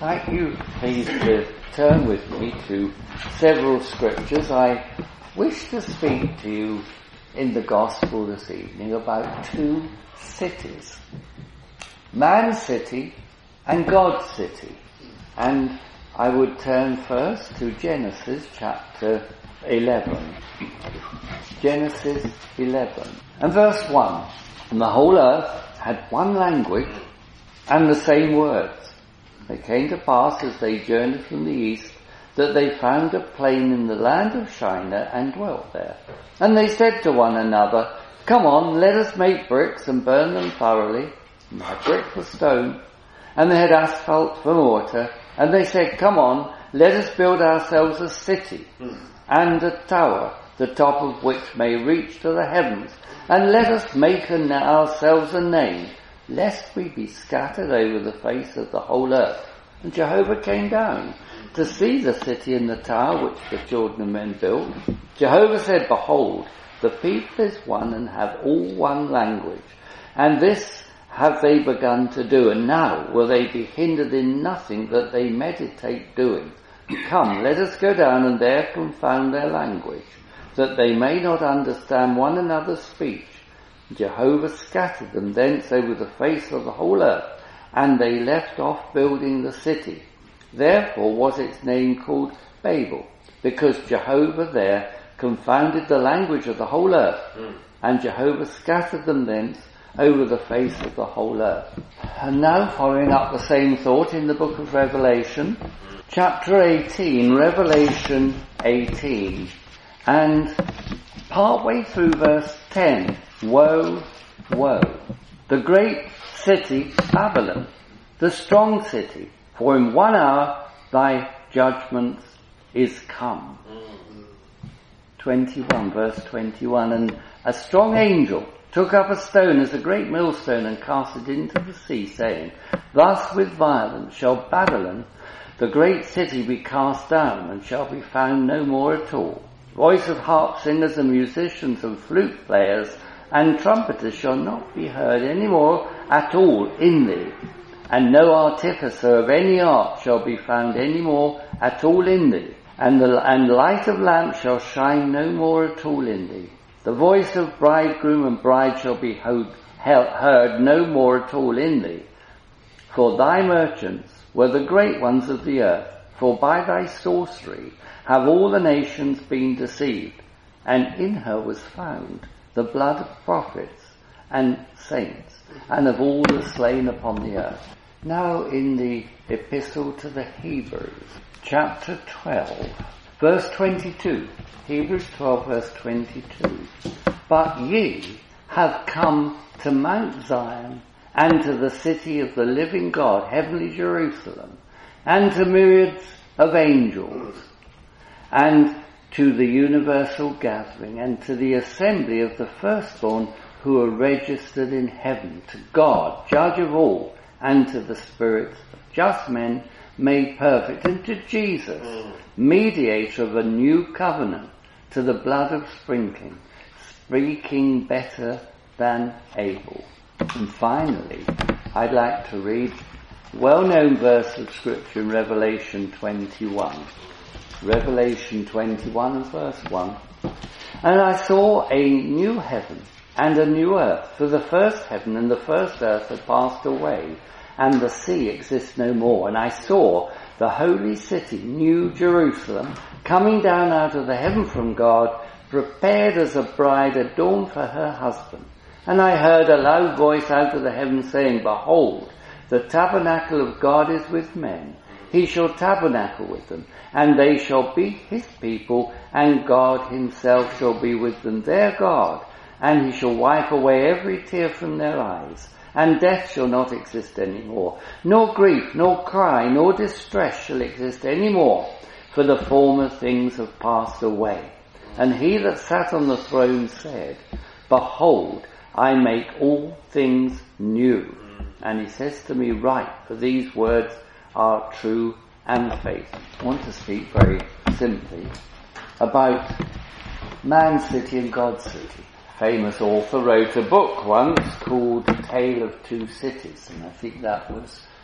Thank you. Please to turn with me to several scriptures. I wish to speak to you in the Gospel this evening about two cities. Man's city and God's city. And I would turn first to Genesis chapter 11. Genesis 11. And verse 1. And the whole earth had one language and the same words. It came to pass as they journeyed from the east that they found a plain in the land of Shinar and dwelt there. And they said to one another, Come on, let us make bricks and burn them thoroughly. And they had brick for stone, and they had asphalt for mortar. And they said, Come on, let us build ourselves a city and a tower, the top of which may reach to the heavens. And let us make ourselves a name, lest we be scattered over the face of the whole earth. And Jehovah came down to see the city and the tower which the children of men built. Jehovah said, Behold, the people is one and have all one language. And this have they begun to do, and now will they be hindered in nothing that they meditate doing. Come, let us go down and there confound their language, that they may not understand one another's speech. Jehovah scattered them thence over the face of the whole earth, and they left off building the city. Therefore was its name called Babel, because Jehovah there confounded the language of the whole earth, and Jehovah scattered them thence over the face of the whole earth. And now following up the same thought in the book of Revelation, chapter 18, Revelation 18, and partway through verse 10, Woe, woe, the great city Babylon, the strong city, for in 1 hour thy judgment is come. 21, verse 21, and a strong angel took up a stone as a great millstone and cast it into the sea, saying, Thus with violence shall Babylon, the great city, be cast down, and shall be found no more at all. Voice of harp singers and musicians and flute players and trumpeters shall not be heard any more at all in thee, and no artificer of any art shall be found any more at all in thee, and light of lamp shall shine no more at all in thee. The voice of bridegroom and bride shall be heard no more at all in thee. For thy merchants were the great ones of the earth, for by thy sorcery have all the nations been deceived, and in her was found the blood of prophets and saints, and of all the slain upon the earth. Now in the Epistle to the Hebrews, chapter 12, verse 22, Hebrews 12, verse 22. But ye have come to Mount Zion, and to the city of the living God, heavenly Jerusalem, and to myriads of angels, and to the universal gathering, and to the assembly of the firstborn who are registered in heaven, to God, judge of all, and to the spirits of just men made perfect, and to Jesus, mediator of a new covenant, to the blood of sprinkling, speaking better than Abel. And finally, I'd like to read a well-known verse of Scripture in Revelation 21. Revelation 21 and verse 1. And I saw a new heaven and a new earth, for the first heaven and the first earth had passed away, and the sea exists no more. And I saw the holy city, New Jerusalem, coming down out of the heaven from God, prepared as a bride adorned for her husband. And I heard a loud voice out of the heaven saying, Behold, the tabernacle of God is with men. He shall tabernacle with them, and they shall be his people, and God himself shall be with them their God. And he shall wipe away every tear from their eyes, and death shall not exist any more, nor grief, nor cry, nor distress shall exist any more, for the former things have passed away. And he that sat on the throne said, Behold, I make all things new. And he says to me, Write, for these words are true and faithful. I want to speak very simply about man's city and God's city. A famous author wrote a book once called Tale of Two Cities, and I think that was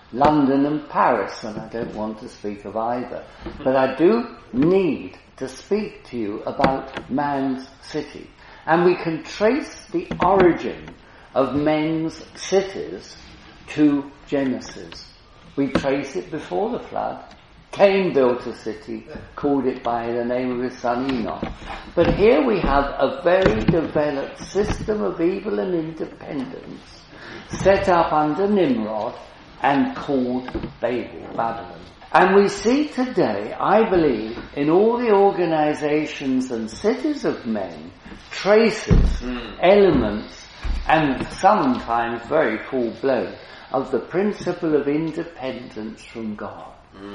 London and Paris, and I don't want to speak of either. But I do need to speak to you about man's city. And we can trace the origin of men's cities to Genesis. We trace it before the flood. Cain built a city, called it by the name of his son Enoch. But here we have a very developed system of evil and independence set up under Nimrod and called Babylon. And we see today, I believe, in all the organizations and cities of men, traces, elements, and sometimes very full-blown, of the principle of independence from God.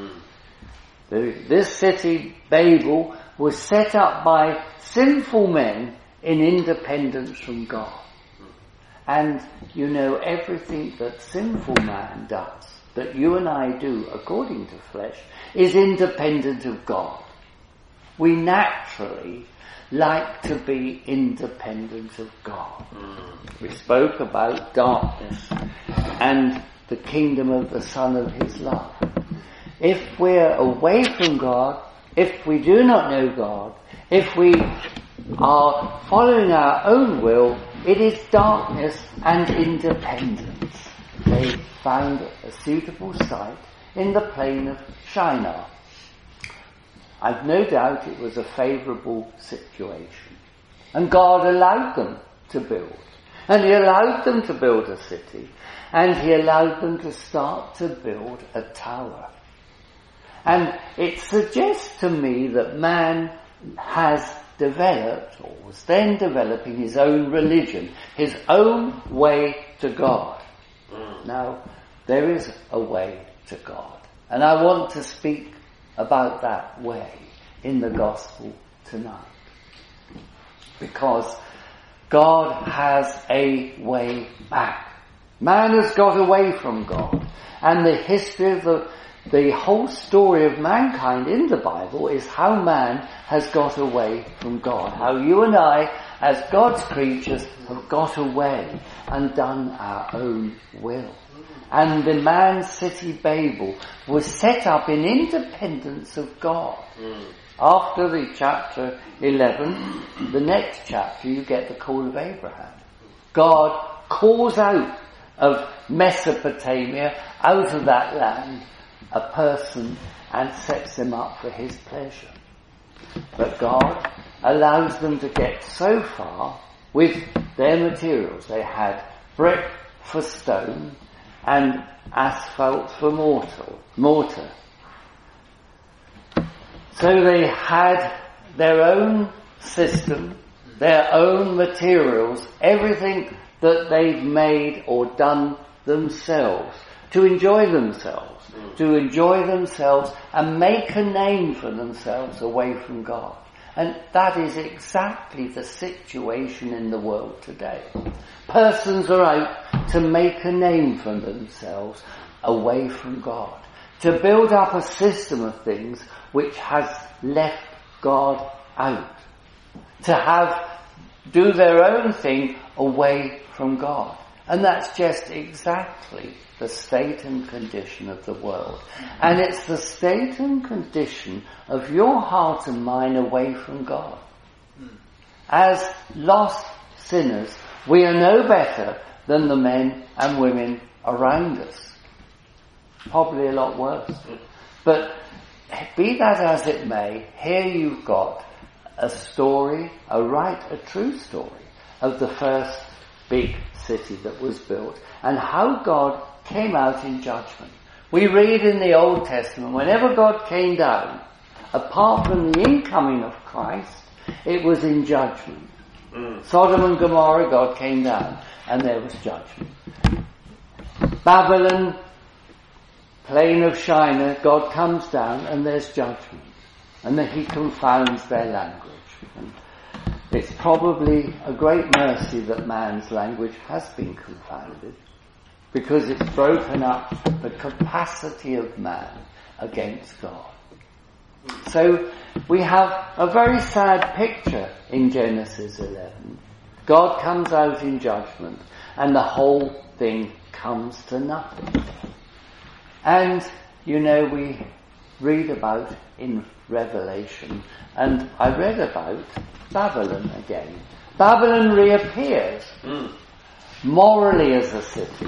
This city, Babel, was set up by sinful men in independence from God. And you know, everything that sinful man does, that you and I do according to flesh, is independent of God. We naturally like to be independent of God. We spoke about darkness and the kingdom of the Son of His love. If we're away from God, if we do not know God, if we are following our own will, it is darkness and independence. They found a suitable site in the plain of Shinar. I've no doubt it was a favourable situation. And God allowed them to build. And He allowed them to build a city. And He allowed them to start to build a tower. And it suggests to me that man has developed, or was then developing, his own religion, his own way to God. Now, there is a way to God. And I want to speak about that way in the gospel tonight. Because God has a way back. Man has got away from God. And the history of the whole story of mankind in the Bible is how man has got away from God. How you and I, as God's creatures, have got away and done our own will. And the man's city Babel was set up in independence of God. After the chapter 11, the next chapter, you get the call of Abraham. God calls out of Mesopotamia, out of that land, a person and sets them up for His pleasure. But God allows them to get so far with their materials. They had brick for stone and asphalt for mortar. So they had their own system, their own materials, everything that they've made or done themselves to enjoy themselves and make a name for themselves away from God. And that is exactly the situation in the world today. Persons are out to make a name for themselves away from God, to build up a system of things which has left God out, to do their own thing away from God. And that's just exactly the state and condition of the world. And it's the state and condition of your heart and mine away from God. As lost sinners, we are no better than the men and women around us. Probably a lot worse. But be that as it may, here you've got a story, a true story of the first big city that was built and how God came out in judgment. We read in the Old Testament, whenever God came down, apart from the incoming of Christ, it was in judgment. Sodom and Gomorrah, God came down and there was judgment. Babylon, plain of Shinar, God comes down and there's judgment. And then He confounds their language. And it's probably a great mercy that man's language has been confounded, because it's broken up the capacity of man against God. So we have a very sad picture in Genesis 11. God comes out in judgment and the whole thing comes to nothing. And, we read about in Revelation, and I read about Babylon again. Babylon reappears morally as a city.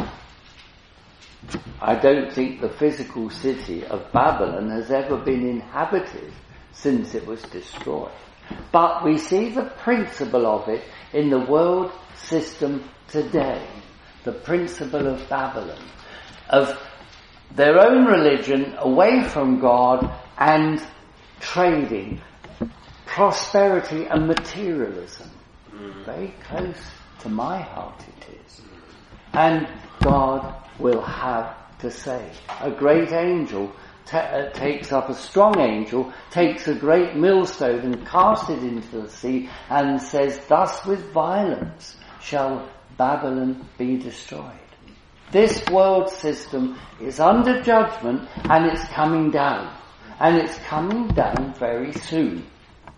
I don't think the physical city of Babylon has ever been inhabited since it was destroyed. But we see the principle of it in the world system today. The principle of Babylon, of their own religion away from God and trading, prosperity and materialism. Very close to my heart it is. And God will have to say. A great angel takes up, a strong angel takes a great millstone and casts it into the sea and says, thus with violence shall Babylon be destroyed. This world system is under judgment and it's coming down. And it's coming down very soon.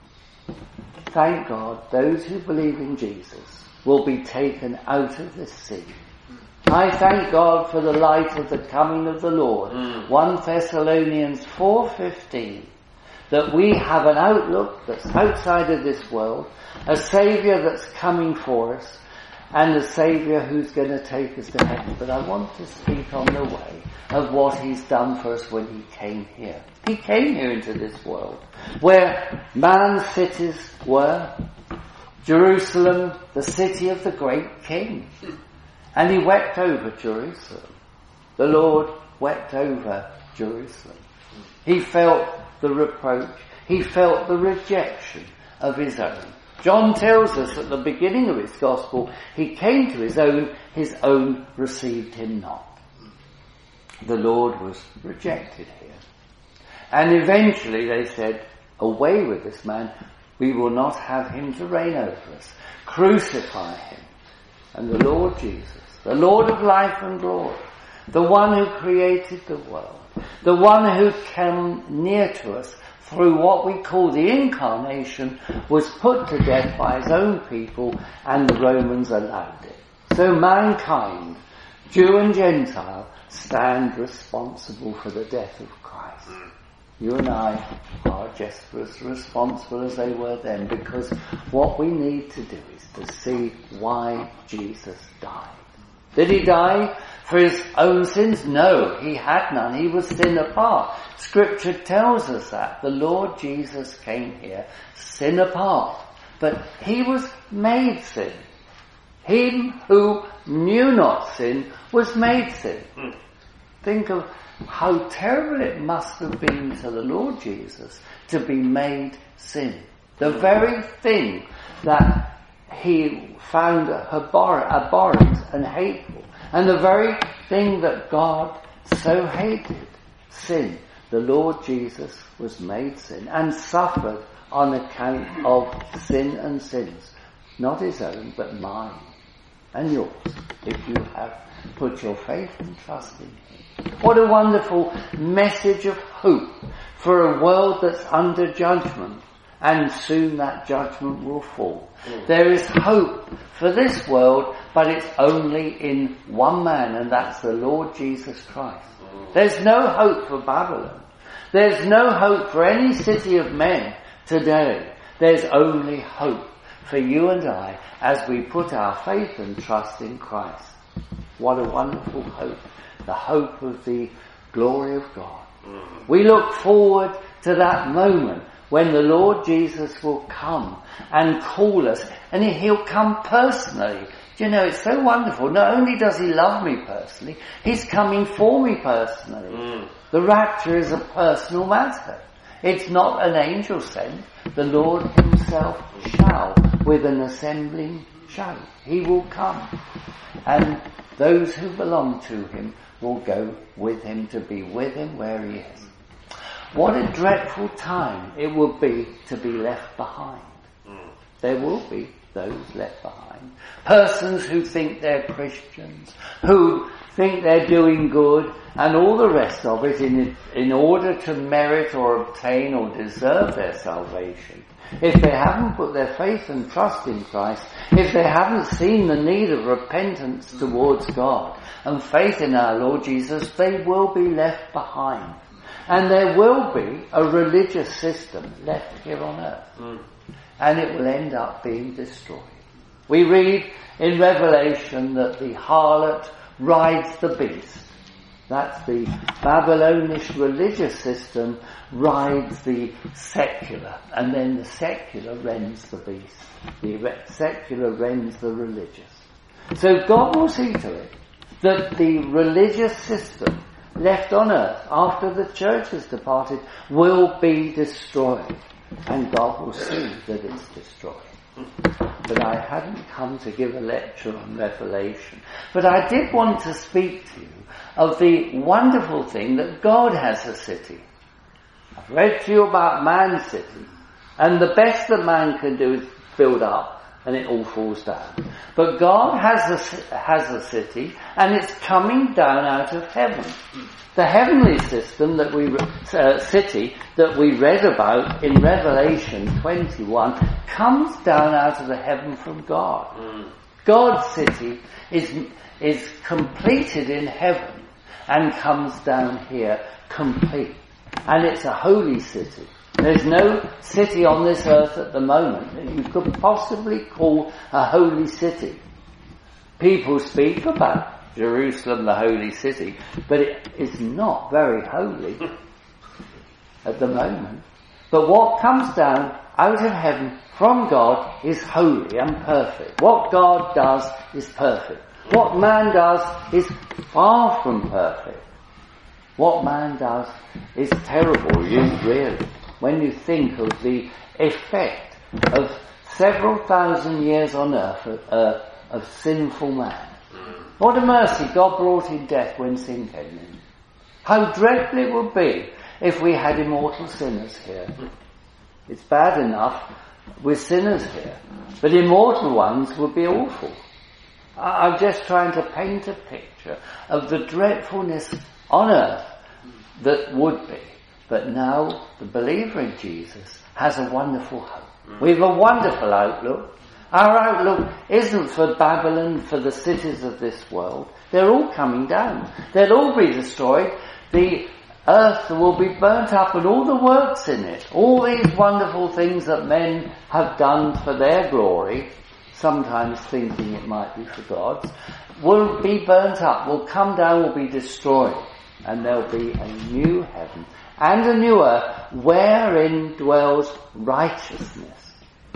Thank God, those who believe in Jesus will be taken out of this sea. I thank God for the light of the coming of the Lord. 1 Thessalonians 4:15. That we have an outlook that's outside of this world, a Saviour that's coming for us, and a Saviour who's going to take us to heaven. But I want to speak on the way of what He's done for us when He came here. He came here into this world, where man's cities were, Jerusalem, the city of the great King. And He wept over Jerusalem. The Lord wept over Jerusalem. He felt the reproach. He felt the rejection of His own. John tells us at the beginning of his gospel, He came to His own received Him not. The Lord was rejected here. And eventually they said, away with this man, we will not have Him to reign over us. Crucify Him. And the Lord Jesus, the Lord of life and glory, the one who created the world, the one who came near to us through what we call the incarnation, was put to death by His own people, and the Romans allowed it. So mankind, Jew and Gentile, stand responsible for the death of Christ. You and I are just as responsible as they were then, because what we need to do is to see why Jesus died. Did He die for His own sins? No, He had none. He was sin apart. Scripture tells us that. The Lord Jesus came here sin apart. But He was made sin. Him who knew not sin was made sin. Think of how terrible it must have been to the Lord Jesus to be made sin. The very thing that He found abhorrent and hateful, and the very thing that God so hated, sin. The Lord Jesus was made sin and suffered on account of sin and sins. Not His own, but mine and yours, if you have put your faith and trust in Him. What a wonderful message of hope for a world that's under judgment, and soon that judgment will fall. There is hope for this world, but it's only in one man, and that's the Lord Jesus Christ. There's no hope for Babylon. There's no hope for any city of men today. There's only hope for you and I as we put our faith and trust in Christ. What a wonderful hope. The hope of the glory of God. We look forward to that moment when the Lord Jesus will come and call us, and He'll come personally. Do you know, it's so wonderful. Not only does He love me personally, He's coming for me personally. The rapture is a personal matter. It's not an angel sent. The Lord Himself shall, with an assembling shout. He will come. And those who belong to Him will go with Him to be with Him where He is. What a dreadful time it will be to be left behind. There will be those left behind. Persons who think they're Christians, who think they're doing good, and all the rest of it in order to merit or obtain or deserve their salvation. If they haven't put their faith and trust in Christ, if they haven't seen the need of repentance towards God and faith in our Lord Jesus, they will be left behind. And there will be a religious system left here on earth. And it will end up being destroyed. We read in Revelation that the harlot rides the beast. That's the Babylonish religious system rides the secular, and then the secular rends the beast. The secular rends the religious. So God will see to it that the religious system left on earth after the church has departed will be destroyed, and God will see that it's destroyed. But I hadn't come to give a lecture on Revelation. But I did want to speak to you of the wonderful thing that God has a city. I've read to you about man's city, and the best that man can do is build up, and it all falls down. But God has a city, and it's coming down out of heaven. The heavenly system that city that we read about in Revelation 21 comes down out of the heaven from God. God's city is completed in heaven and comes down here complete. And it's a holy city. There's no city on this earth at the moment that you could possibly call a holy city. People speak about Jerusalem, the holy city, but it is not very holy at the moment. But what comes down out of heaven from God is holy and perfect. What God does is perfect. What man does is far from perfect. What man does is terrible, really, when you think of the effect of several thousand years on earth of sinful man. What a mercy God brought in death when sin came in. How dreadful it would be if we had immortal sinners here. It's bad enough with sinners here, but immortal ones would be awful. I'm just trying to paint a picture of the dreadfulness on earth that would be. But now the believer in Jesus has a wonderful hope. We have a wonderful outlook. Our outlook isn't for Babylon, for the cities of this world. They're all coming down. They'll all be destroyed. The earth will be burnt up and all the works in it, all these wonderful things that men have done for their glory, sometimes thinking it might be for God's, will be burnt up, will come down, will be destroyed. And there'll be a new heaven and a new earth wherein dwells righteousness.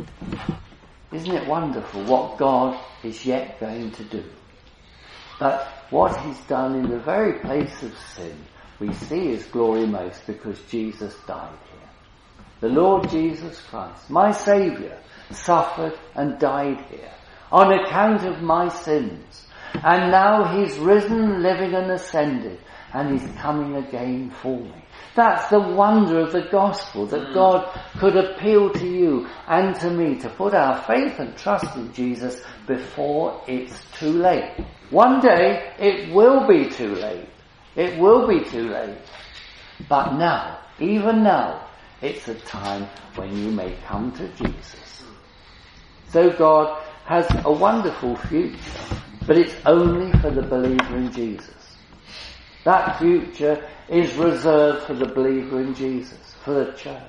Isn't it wonderful what God is yet going to do? But what he's done in the very place of sin, we see his glory most because Jesus died here. The Lord Jesus Christ, my Saviour, suffered and died here on account of my sins. And now he's risen, living and ascended, and he's coming again for me. That's the wonder of the gospel, that God could appeal to you and to me to put our faith and trust in Jesus before it's too late. One day it will be too late. It will be too late. But now, even now, it's a time when you may come to Jesus. So God has a wonderful future, but it's only for the believer in Jesus. That future is reserved for the believer in Jesus, for the church.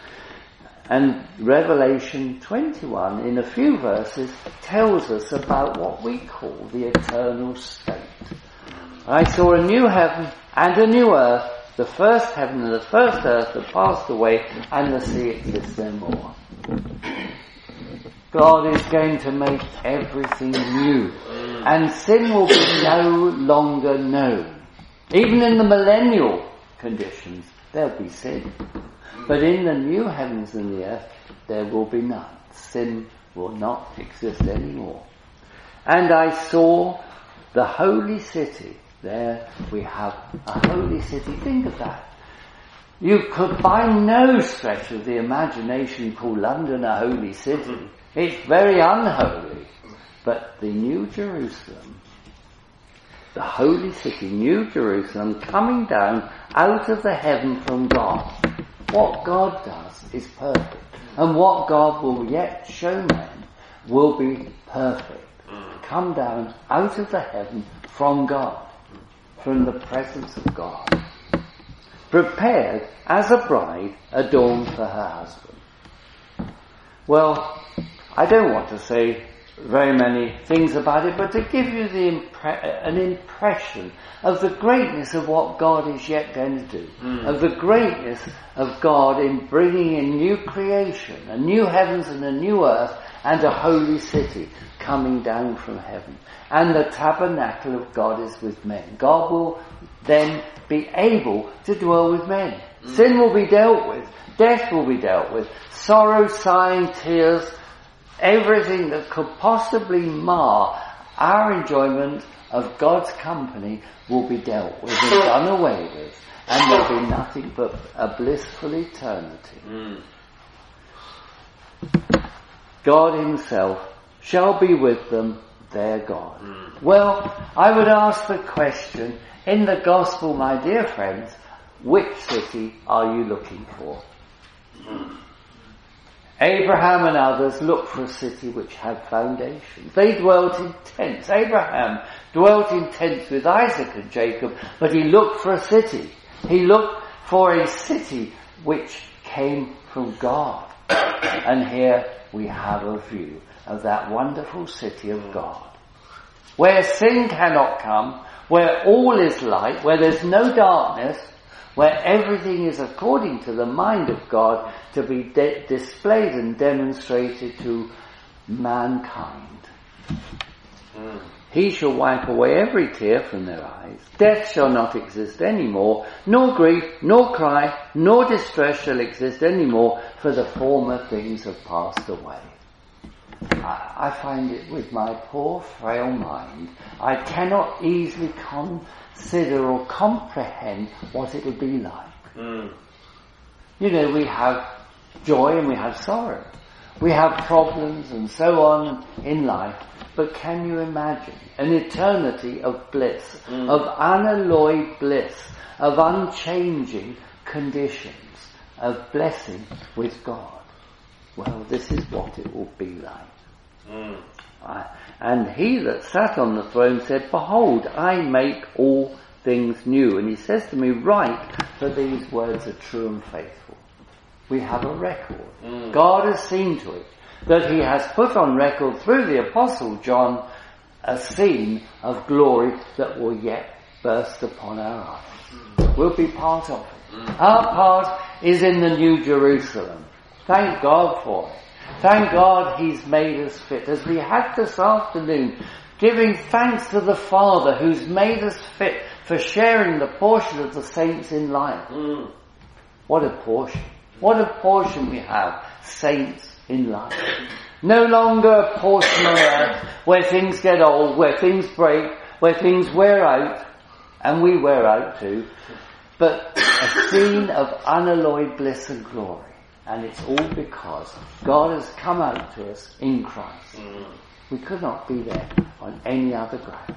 And Revelation 21, in a few verses, tells us about what we call the eternal state. I saw a new heaven and a new earth. The first heaven and the first earth have passed away, and the sea exists no more. God is going to make everything new, and sin will be no longer known. Even in the millennial conditions, there'll be sin. But in the new heavens and the earth, there will be none. Sin will not exist anymore. And I saw the holy city. There we have a holy city. Think of that. You could by no stretch of the imagination call London a holy city. It's very unholy. But the New Jerusalem, the holy city, New Jerusalem, coming down out of the heaven from God. What God does is perfect. And what God will yet show men will be perfect. Come down out of the heaven from God, from the presence of God. Prepared as a bride adorned for her husband. Well, I don't want to say very many things about it, but to give you an impression of the greatness of what God is yet going to do, of the greatness of God in bringing in new creation, a new heavens and a new earth, and a holy city coming down from heaven. And the tabernacle of God is with men. God will then be able to dwell with men. Sin will be dealt with. Death will be dealt with. Sorrow, sighing, tears, everything that could possibly mar our enjoyment of God's company will be dealt with and done away with. And there'll be nothing but a blissful eternity. God himself shall be with them, their God. Well, I would ask the question, in the gospel, my dear friends, which city are you looking for? Abraham and others looked for a city which had foundations. They dwelt in tents. Abraham dwelt in tents with Isaac and Jacob, but he looked for a city. He looked for a city which came from God. And here we have a view of that wonderful city of God, where sin cannot come, where all is light, where there's no darkness, where everything is according to the mind of God to be displayed and demonstrated to mankind. He shall wipe away every tear from their eyes. Death shall not exist any more, nor grief, nor cry, nor distress shall exist any more, for the former things have passed away. I find it with my poor, frail mind, I cannot easily consider or comprehend what it'll be like. You know, we have joy and we have sorrow. We have problems and so on in life. But can you imagine an eternity of bliss, of unalloyed bliss, of unchanging conditions, of blessing with God? Well, this is what it will be like. And he that sat on the throne said, Behold, I make all things new. And he says to me, Write, for these words are true and faithful. We have a record. God has seen to it that he has put on record through the Apostle John a scene of glory that will yet burst upon our eyes. We'll be part of it. Our part is in the New Jerusalem. Thank God for it. Thank God he's made us fit. As we had this afternoon, giving thanks to the Father who's made us fit for sharing the portion of the saints in life. What a portion. What a portion we have, saints in life. No longer a portion on earth where things get old, where things break, where things wear out, and we wear out too, but a scene of unalloyed bliss and glory. And it's all because God has come out to us in Christ. We could not be there on any other ground.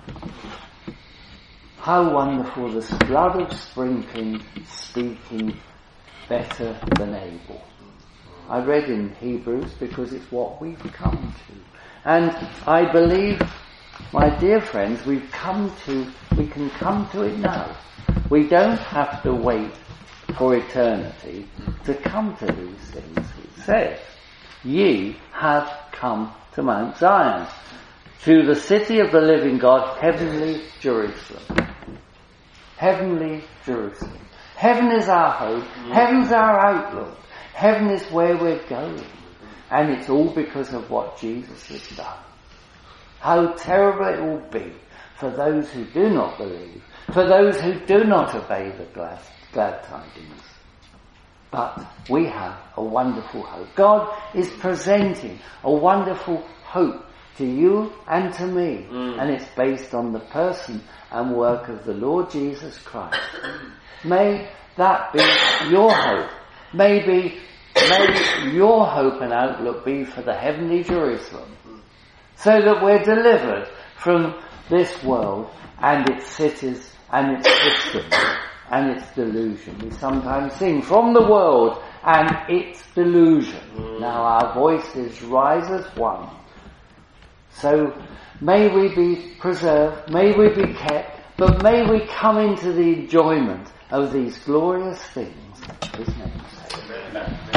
How wonderful this blood of sprinkling, speaking better than Abel. I read in Hebrews because it's what we've come to. And I believe, my dear friends, we can come to it now. We don't have to wait for eternity to come to these things. It says, Ye have come to Mount Zion, to the city of the living God, heavenly Jerusalem. Heavenly Jerusalem. Heaven is our hope. Heaven's our outlook. Heaven is where we're going. And it's all because of what Jesus has done. How terrible it will be for those who do not believe, for those who do not obey the glad tidings. But we have a wonderful hope. God is presenting a wonderful hope to you and to me. And it's based on the person and work of the Lord Jesus Christ. May that be your hope. May your hope and outlook be for the heavenly Jerusalem, so that we're delivered from this world and its cities and its systems and its delusion. We sometimes sing from the world and its delusion. Now our voices rise as one. So may we be preserved, may we be kept, but may we come into the enjoyment of these glorious things. In His name. Amen.